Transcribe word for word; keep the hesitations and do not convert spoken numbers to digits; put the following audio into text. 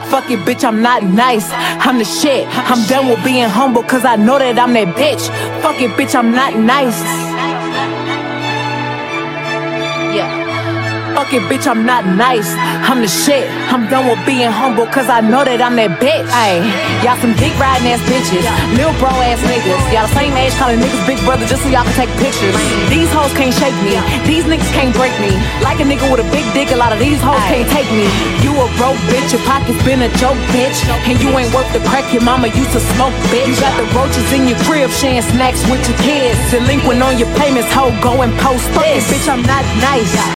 Fuck it, bitch, I'm not nice. I'm the shit. I'm done with being humble, cause I know that I'm that bitch. Fuck it, bitch, I'm not nice. Yeah. Fuck it, bitch, I'm not nice. I'm the shit. I'm done with being humble, cause I know that I'm that bitch. Ayy, y'all some dick riding ass bitches, little bro ass niggas. Y'all the same age calling niggas big brother just so y'all can take pictures. These hoes can't shake me. These niggas can't break me. Like a nigga with a big dick, a lot of these hoes can't take me. You a broke bitch, your pockets been a joke, bitch. And you ain't worth the crack your mama used to smoke, bitch. You got the roaches in your crib, sharing snacks with your kids. Delinquent on your payments, hoe, go and post this. Fuck it, bitch, I'm not nice.